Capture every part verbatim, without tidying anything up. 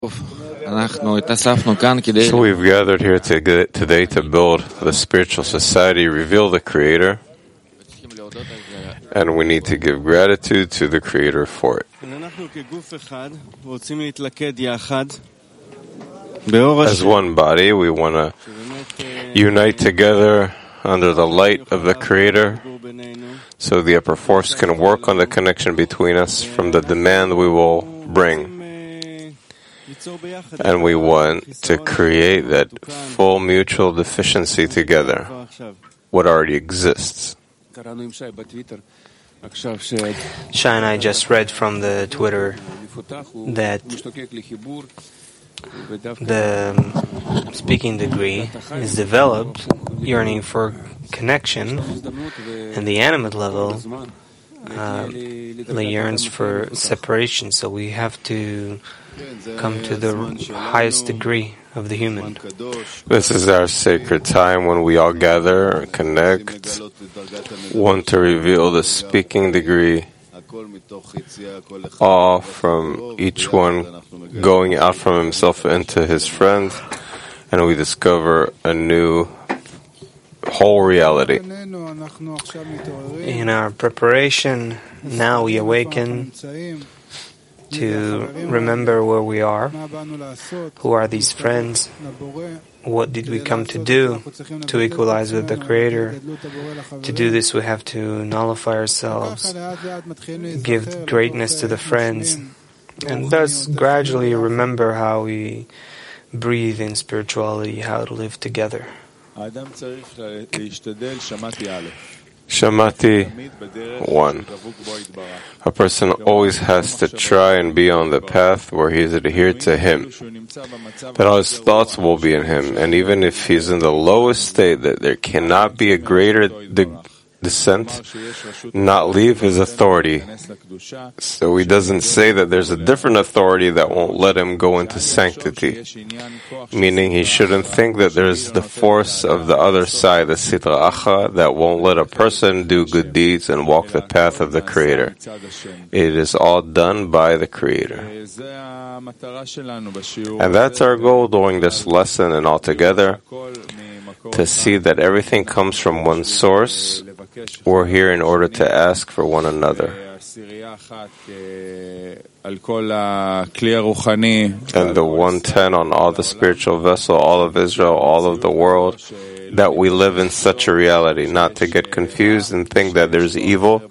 So we've gathered here to, today to build the spiritual society, reveal the Creator, and we need to give gratitude to the Creator for it. As one body, we want to unite together under the light of the Creator, so the upper force can work on the connection between us from the demand we will bring. And we want to create that full mutual deficiency together, what already exists. Shai and I just read from the Twitter that the speaking degree is developed yearning for connection, and the animate level uh, yearns for separation. So we have to come to the highest degree of the human. This is our sacred time when we all gather, connect, want to reveal the speaking degree, all from each one going out from himself into his friend, and we discover a new whole reality. In our preparation, now we awaken to remember where we are, who are these friends, what did we come to do to equalize with the Creator. To do this we have to nullify ourselves, give greatness to the friends, and thus gradually remember how we breathe in spirituality, how to live together. Shamati one. A person always has to try and be on the path where he is adhered to him, that all his thoughts will be in him, and even if he's in the lowest state, that there cannot be a greater de- descent, not leave his authority. So he doesn't say that there's a different authority that won't let him go into sanctity, meaning he shouldn't think that there's the force of the other side, the Sitra Achra, that won't let a person do good deeds and walk the path of the Creator. It is all done by the Creator. And that's our goal during this lesson and altogether, to see that everything comes from one source. We're here in order to ask for one another. And the one ten on all the spiritual vessel, all of Israel, all of the world, that we live in such a reality, not to get confused and think that there's evil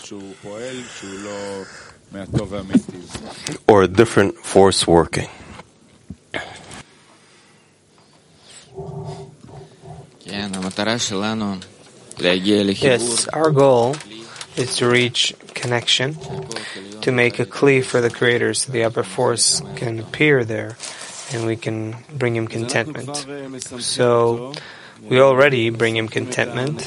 or a different force working. Yes, our goal is to reach connection, to make a kli for the Creator so the upper force can appear there and we can bring him contentment. So we already bring him contentment.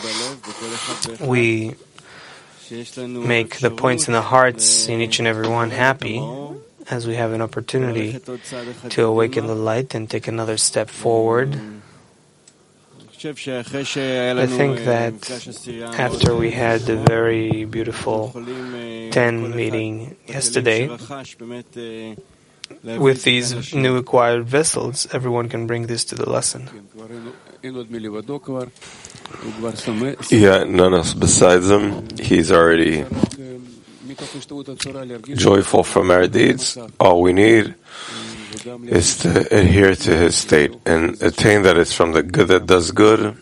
We make the points in the hearts in each and every one happy as we have an opportunity to awaken the light and take another step forward. I think that after we had the very beautiful ten meeting yesterday, with these new acquired vessels, everyone can bring this to the lesson. Yeah, none else besides him. He's already joyful from our deeds. All we need is to adhere to his state and attain that it's from the good that does good.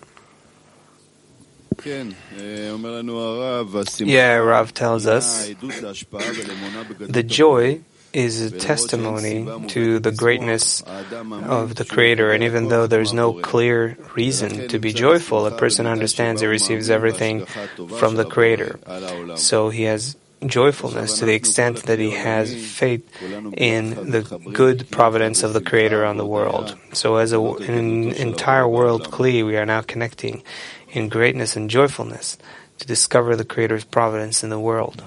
Yeah, Rav tells us the joy is a testimony to the greatness of the Creator, and even though there's no clear reason to be joyful, a person understands he receives everything from the Creator. So he has joyfulness to the extent that he has faith in the good providence of the Creator on the world. So as a, an entire world kli, we are now connecting in greatness and joyfulness to discover the Creator's providence in the world.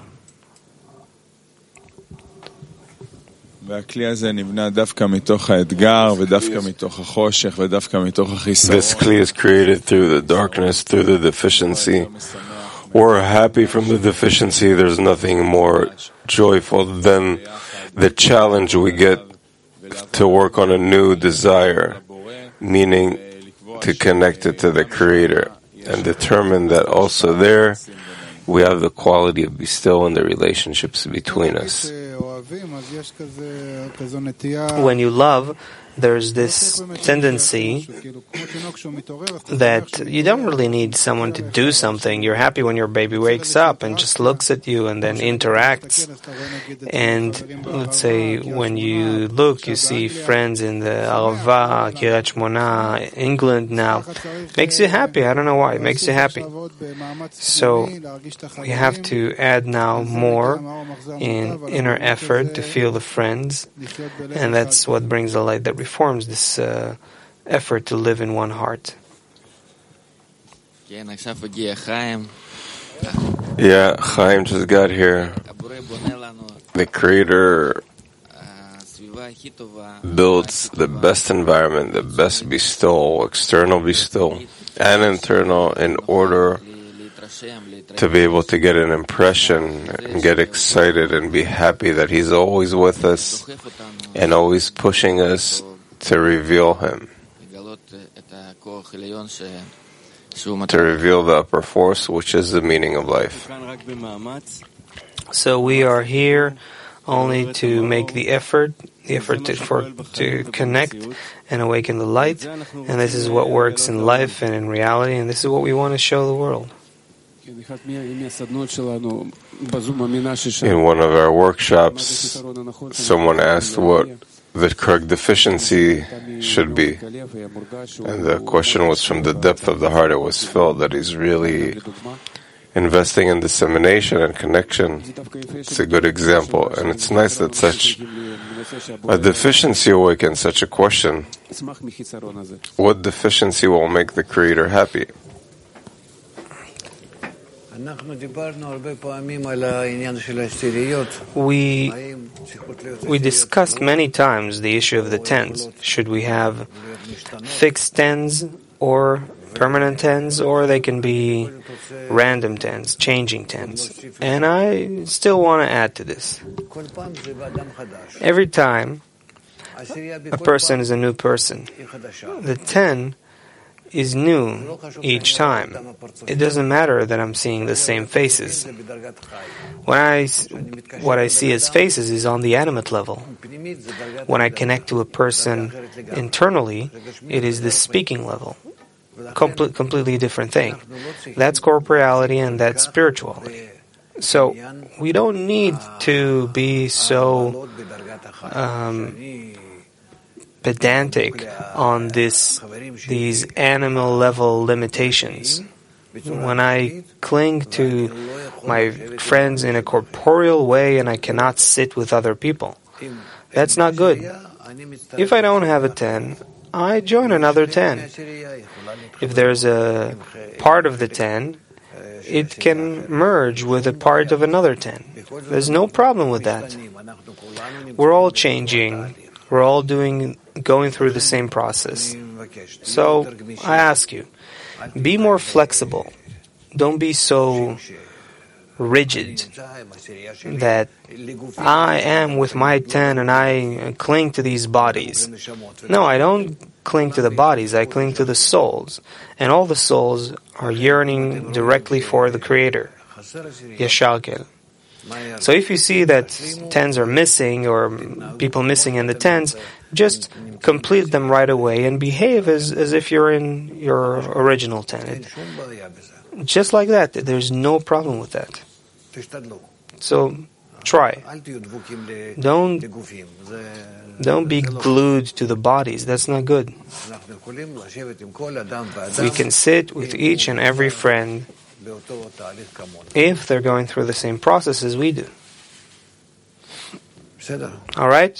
This kli is created through the darkness, through the deficiency. We're happy from the deficiency. There's nothing more joyful than the challenge we get to work on a new desire, meaning to connect it to the Creator, and determine that also there we have the quality of bestow in the relationships between us. When you love, there's this tendency that you don't really need someone to do something. You're happy when your baby wakes up and just looks at you and then interacts. And let's say when you look, you see friends in the Arava, Kiryat Shmona, England now. Makes you happy. I don't know why. It makes you happy. So we have to add now more in inner effort to feel the friends. And that's what brings the light that reforms this uh, effort to live in one heart. Yeah, Chaim just got here. The Creator builds the best environment, the best bestow, external bestow, and internal, in order to be able to get an impression and get excited and be happy that He's always with us and always pushing us to reveal Him, to reveal the upper force, which is the meaning of life. So we are here only to make the effort, the effort to, for, to connect and awaken the light, and this is what works in life and in reality, and this is what we want to show the world. In one of our workshops, someone asked what the correct deficiency should be. And the question was from the depth of the heart. It was felt that he's really investing in dissemination and connection. It's a good example. And it's nice that such a deficiency awakens such a question. What deficiency will make the Creator happy? We we discussed many times the issue of the tens. Should we have fixed tens or permanent tens, or they can be random tens, changing tens? And I still want to add to this. Every time a person is a new person, the ten is new each time. It doesn't matter that I'm seeing the same faces. When I, what I see as faces is on the animate level. When I connect to a person internally, it is the speaking level. Comple- completely different thing. That's corporeality and that's spirituality. So we don't need to be so um, pedantic on this, these animal level limitations. When I cling to my friends in a corporeal way and I cannot sit with other people, that's not good. If I don't have a ten, I join another ten. If there's a part of the ten, it can merge with a part of another ten. There's no problem with that. We're all changing. We're all doing, going through the same process. So I ask you, be more flexible. Don't be so rigid that I am with my ten and I cling to these bodies. No, I don't cling to the bodies. I cling to the souls. And all the souls are yearning directly for the Creator. Yeshalkel. So if you see that tens are missing or people missing in the tens, just complete them right away and behave as, as if you're in your original ten. It, just like that. There's no problem with that. So try. Don't, don't be glued to the bodies. That's not good. We can sit with each and every friend if they're going through the same process as we do. All right?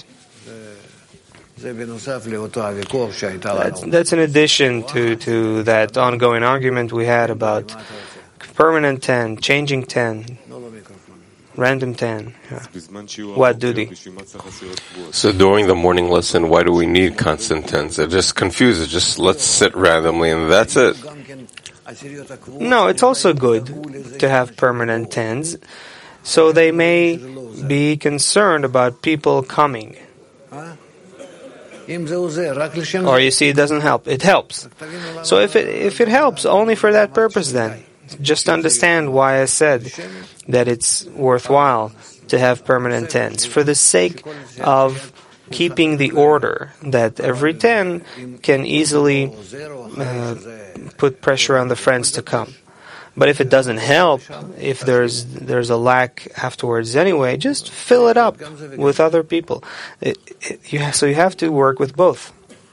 That's, that's in addition to, to that ongoing argument we had about permanent ten, changing ten, random ten. Yeah. What, Dudi? So during the morning lesson, why do we need constant tens? It just confuses. Just let's sit randomly and that's it. No, it's also good to have permanent tens, so they may be concerned about people coming. Or you see, it doesn't help. It helps. So if it if it helps only for that purpose, then just understand why I said that it's worthwhile to have permanent tens, for the sake of keeping the order, that every ten can easily uh, put pressure on the friends to come. But if it doesn't help, if there's there's a lack afterwards anyway, just fill it up with other people. It, it, you have, so you have to work with both.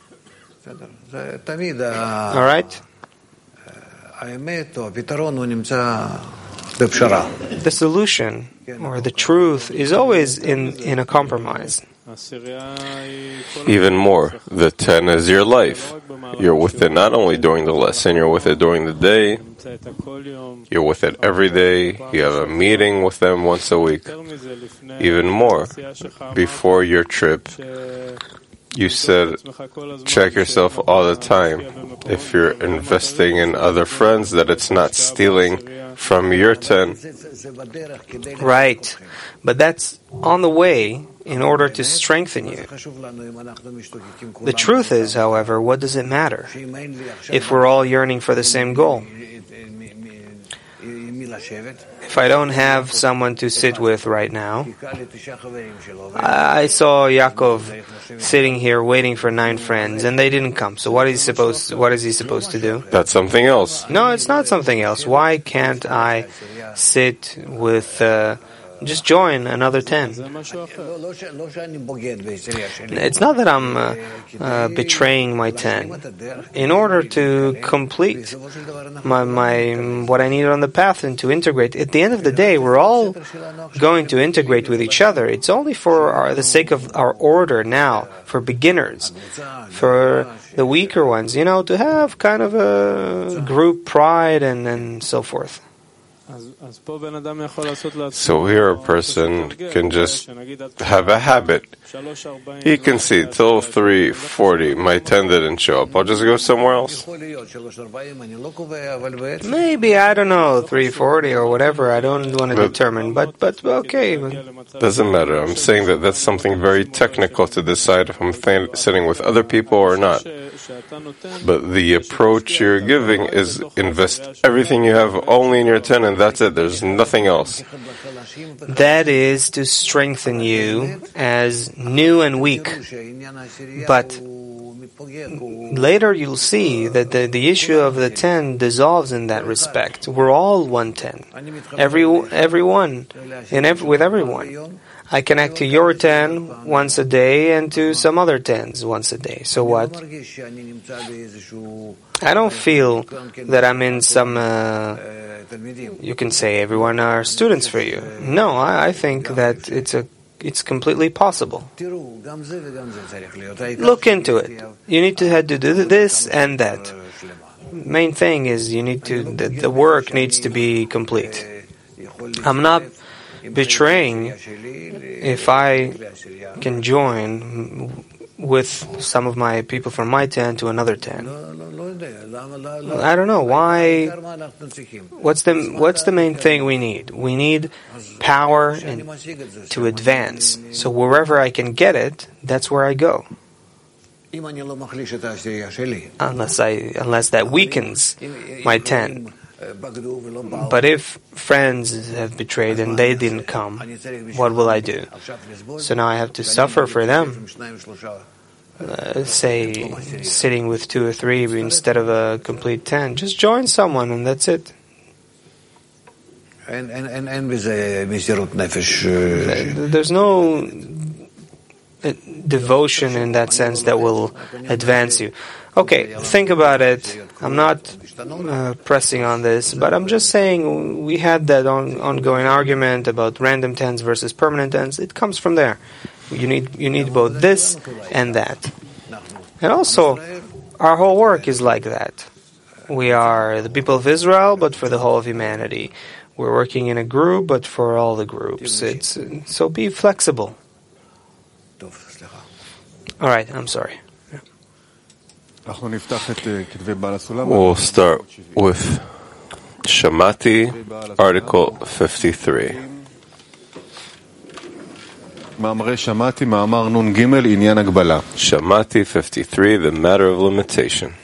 All right? The solution or the truth is always in, in a compromise. Even more, the ten is your life. You're with it not only during the lesson, you're with it during the day. You're with it every day. You have a meeting with them once a week. Even more, before your trip, you said, check yourself all the time. If you're investing in other friends, that it's not stealing from your ten. Right. But that's on the way in order to strengthen you. The truth is, however, what does it matter if we're all yearning for the same goal? If I don't have someone to sit with right now, I saw Yaakov sitting here waiting for nine friends, and they didn't come. So what is he supposed? What is he supposed to do? That's something else. No, it's not something else. Why can't I sit with? Uh, Just join another ten. It's not that I'm uh, uh, betraying my ten. In order to complete my, my what I need on the path and to integrate, at the end of the day, we're all going to integrate with each other. It's only for our, the sake of our order now, for beginners, for the weaker ones, you know, to have kind of a group pride and, and so forth. So here a person can just have a habit. He can see till three forty, my ten didn't show up. I'll just go somewhere else. Maybe, I don't know, three forty or whatever. I don't want to but, determine, but but okay. Doesn't matter. I'm saying that that's something very technical to decide if I'm th- sitting with other people or not. But the approach you're giving is invest everything you have only in your ten, and that's it. There's nothing else. That is to strengthen you as new and weak. But later you'll see that the, the issue of the ten dissolves in that respect. We're all one ten. Every, everyone, in every, with everyone. I connect to your ten once a day and to some other tens once a day. So what? I don't feel that I'm in some, uh, you can say everyone are students for you. No, I, I think that it's a it's completely possible. Look into it. You need to have to do this and that. Main thing is you need to, the, the work needs to be complete. I'm not betraying if I can join with some of my people from my ten to another ten. I don't know why. What's the what's the main thing we need? We need power and to advance. So wherever I can get it, that's where I go. Unless I unless that weakens my ten. But if friends have betrayed and they didn't come, what will I do? So now I have to suffer for them. Uh, say, sitting with two or three instead of a complete ten. Just join someone and that's it. There's no devotion in that sense that will advance you. Okay, think about it. I'm not uh, pressing on this, but I'm just saying we had that on, ongoing argument about random tens versus permanent tens. It comes from there. You need you need both this and that. And also, our whole work is like that. We are the people of Israel, but for the whole of humanity. We're working in a group, but for all the groups. It's so be flexible. All right, I'm sorry. We'll start with Shamati, Article fifty-three. Shamati fifty-three, the matter of limitation.